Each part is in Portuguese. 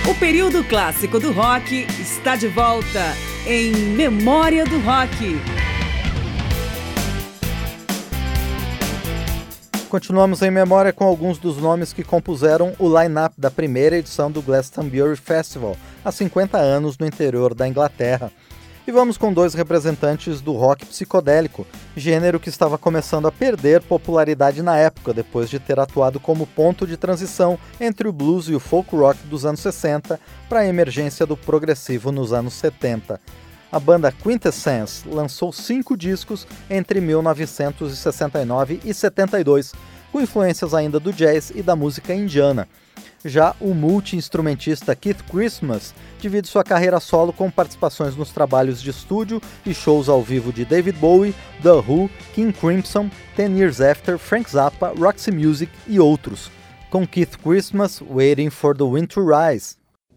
O período clássico do rock está de volta em Memória do Rock. Continuamos em memória com alguns dos nomes que compuseram o line-up da primeira edição do Glastonbury Festival, há 50 anos no interior da Inglaterra. E vamos com dois representantes do rock psicodélico, gênero que estava começando a perder popularidade na época, depois de ter atuado como ponto de transição entre o blues e o folk rock dos anos 60 para a emergência do progressivo nos anos 70. A banda Quintessence lançou 5 discos entre 1969 e 72, com influências ainda do jazz e da música indiana. Já o multi-instrumentista Keith Christmas divide sua carreira solo com participações nos trabalhos de estúdio e shows ao vivo de David Bowie, The Who, King Crimson, 10 Years After, Frank Zappa, Roxy Music e outros. Com Keith Christmas, Waiting for the Wind to Rise.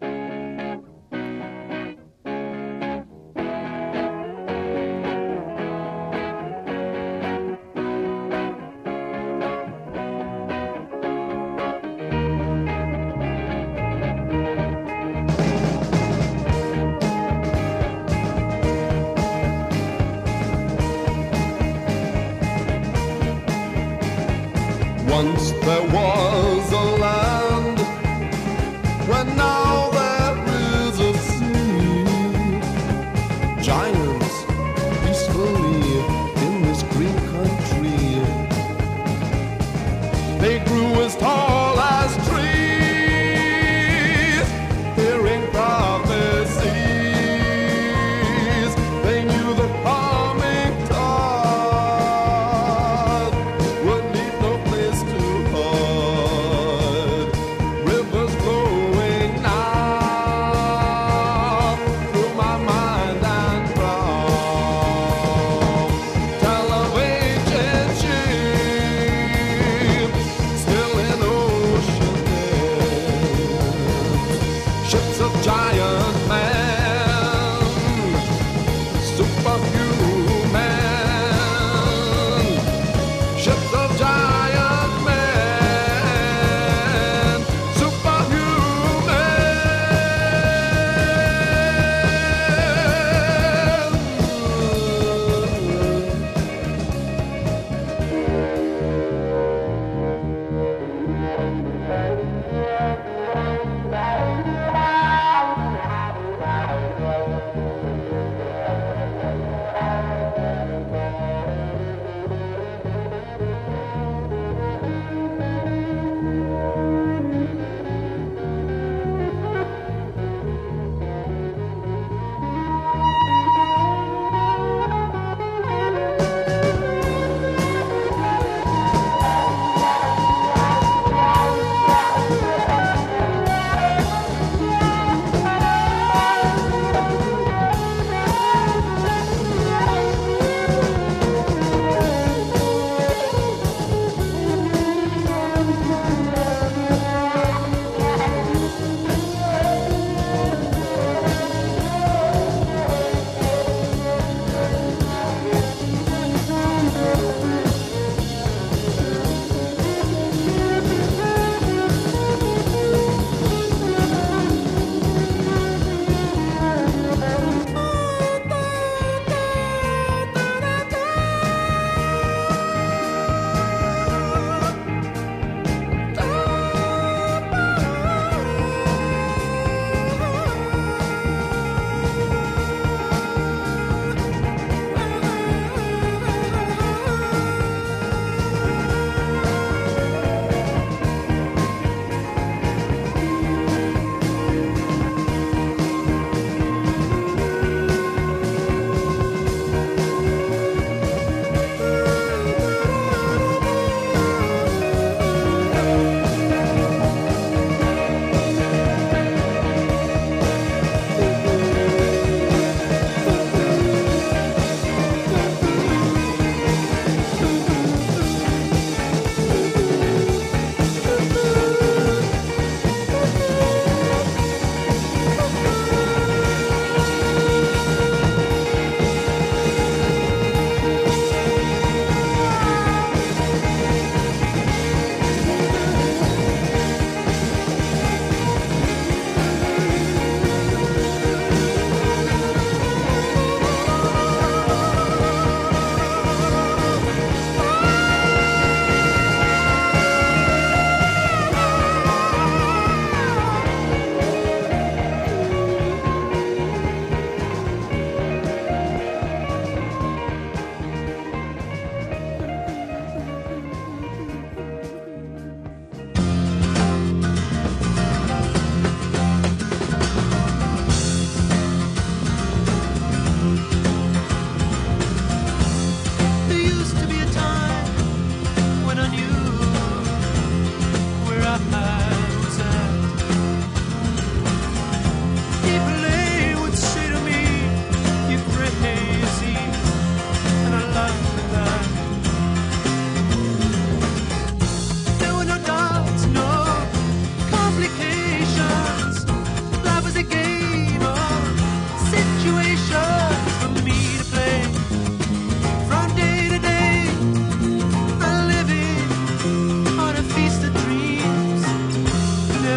Once there was a land where now there is a sea. Giants peacefully in this green country. They grew as tall as trees, hearing prophecies. They knew the coming tide would leave no place to hide.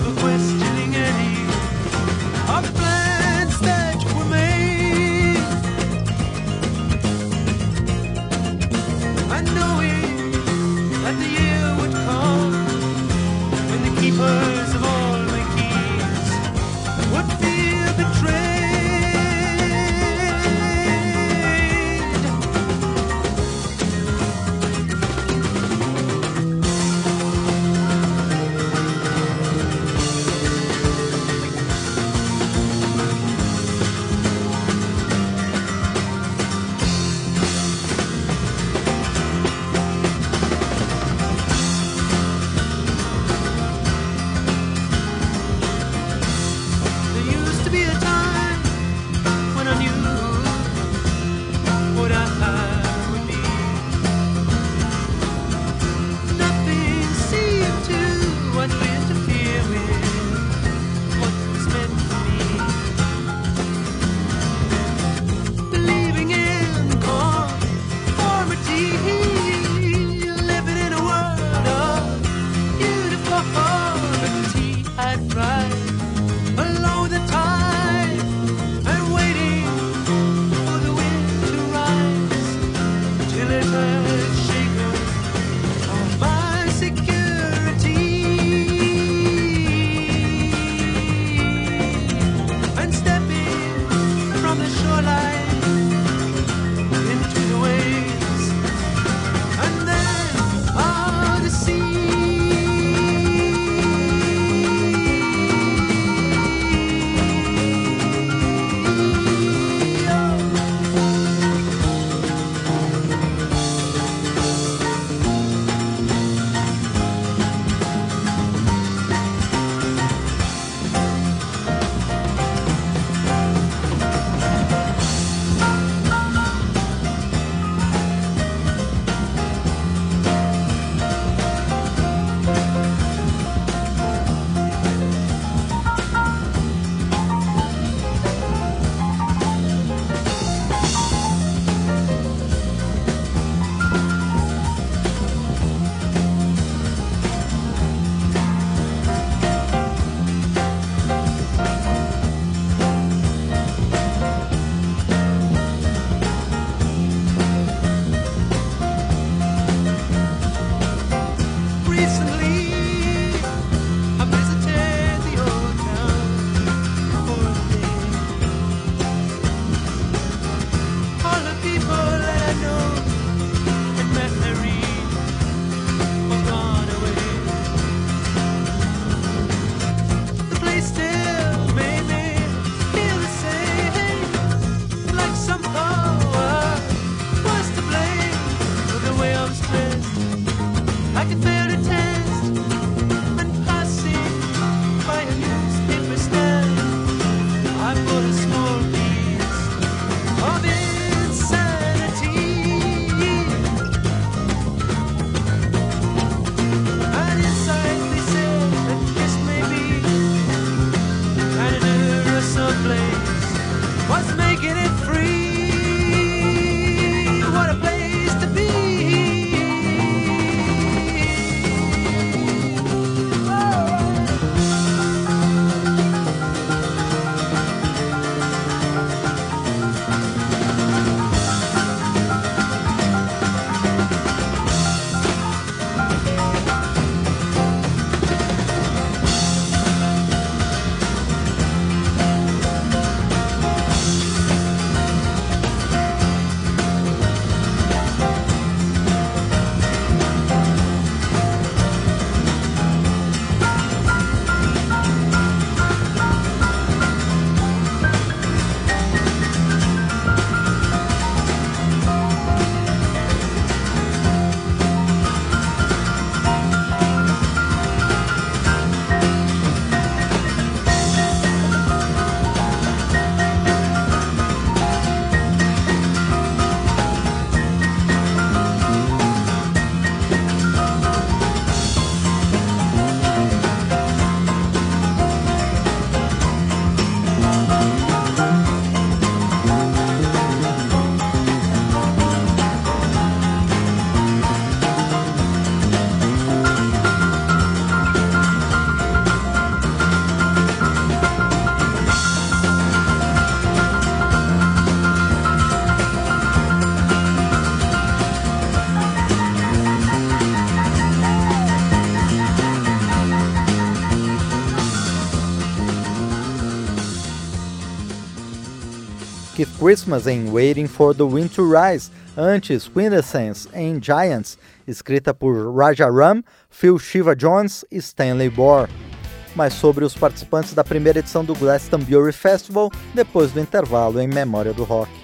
never questioning any of the plans that were made. And knowing that the year would come when the keepers of all my keys would feel betrayed. Keith Christmas em Waiting for the Wind to Rise, antes Quintessence em Giants, escrita por Rajaram, Phil Shiva Jones e Stanley Bohr. Mais sobre os participantes da primeira edição do Glastonbury Festival depois do intervalo em Memória do Rock.